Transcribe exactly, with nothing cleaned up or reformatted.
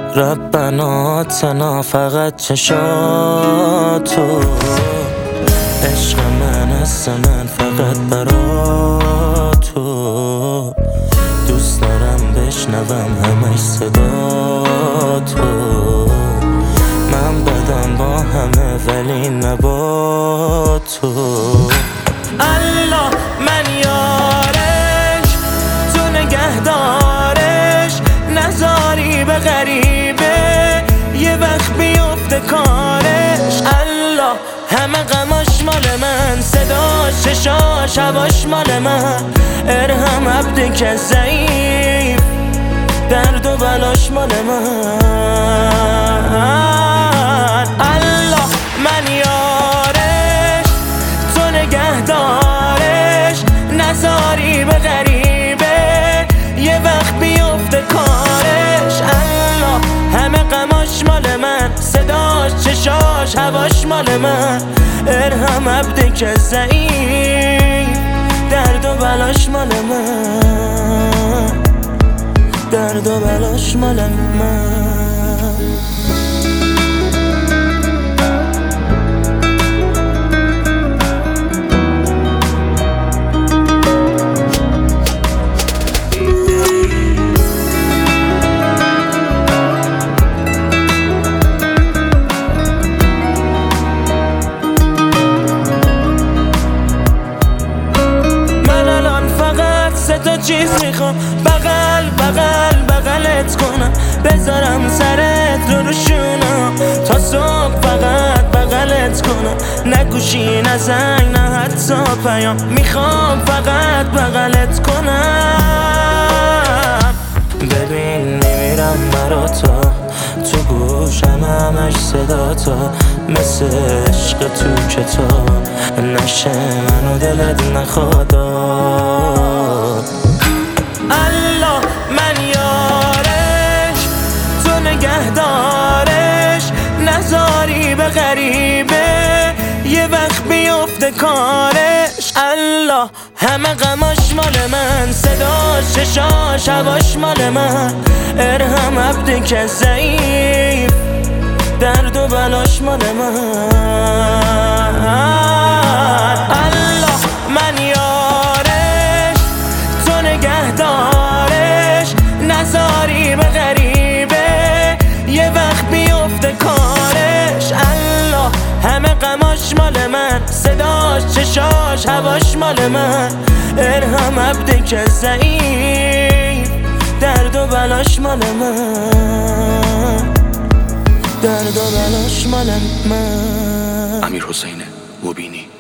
ربنا اتنا فقط چشاتو، عشق من از من فقط برا تو، دوست دارم بشنوم همش صدا تو، من بدم با همه ولی نبا تو. الله من یارش، تو نگهدارش، نذاری به غریبه یه وقت بیفته کارش. الله همه غماش مال من، صداش چشاش هواش مال من، ارحم عبدی که ضعیف، درد و بلاش مال من. الله من یارش، تو نگهدارش، نذاری به غریبه یه وقت بیفته کارش. الله همه غماش مال من، صداش چشاش هواش مال من، ارحم عبدی که ضعیف، درد و بلاش مال من، درد و بلاش مال من. تا چیز میخوام، بغل بغل بغلت کنم، بذارم سرت رو روشونم تا صبح، فقط بغلت کنم، نگوشی نه زنگ نه حتی پیام، میخوام فقط بغلت کنم. ببین میمیرم برا تو، تو گوشم همش صدا تو، مثل عشق تو کتاب نشه منو دلت نخواد. الله من یارش، تو نگهدارش، نذاری به غریبه یه وقت بیفته کارش. الله همه غماش مال من، صداش چشاش هواش مال من، ارحم عبدی که ضعیف، درد و بلاش مال من. الله من یارش، تو نگهدارش، نذاری به غریبه یه وقت بیفته کارش. الله همه غماش مال من، صداش چشاش هواش مال من، ارحم عبدی که ضعیف، درد و بلاش مال من، درد و بلاش مال من. امیرحسین مبینی.